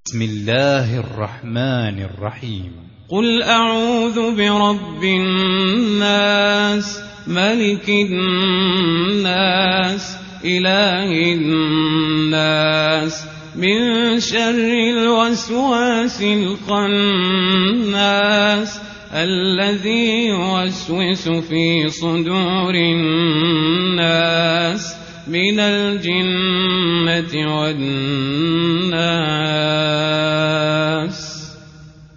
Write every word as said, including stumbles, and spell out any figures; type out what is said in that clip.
بسم الله الرحمن الرحيم. قل أعوذ برب الناس ملك الناس إله الناس من شر الوسواس الخناس الذي يوسوس في صدور الناس من الجنة والناس.